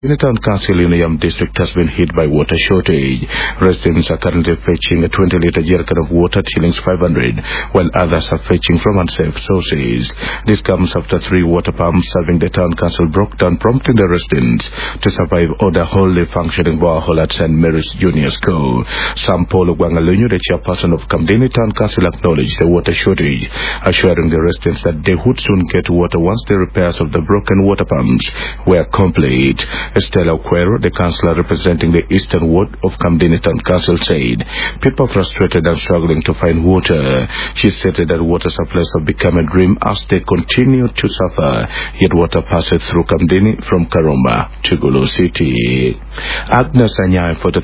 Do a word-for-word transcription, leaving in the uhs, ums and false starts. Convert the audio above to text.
The town council in the Yam district has been hit by water shortage. Residents are currently fetching a twenty litre jerrycan of water, shillings five hundred, while others are fetching from unsafe sources. This comes after three water pumps serving the town council broke down, prompting the residents to survive order wholly functioning borehole at Saint Mary's Junior School. Sam Paul Gwangalunyu, the chairperson of Kamdini Town Council, acknowledged the water shortage, assuring the residents that they would soon get water once the repairs of the broken water pumps were complete. Estella Okwero, the councillor representing the Eastern Ward of Kamdini Town Council, said people are frustrated and struggling to find water. She stated that water supplies have become a dream as they continue to suffer, yet water passes through Kamdini from Karumba to Gulu City. Agnes Anyai for the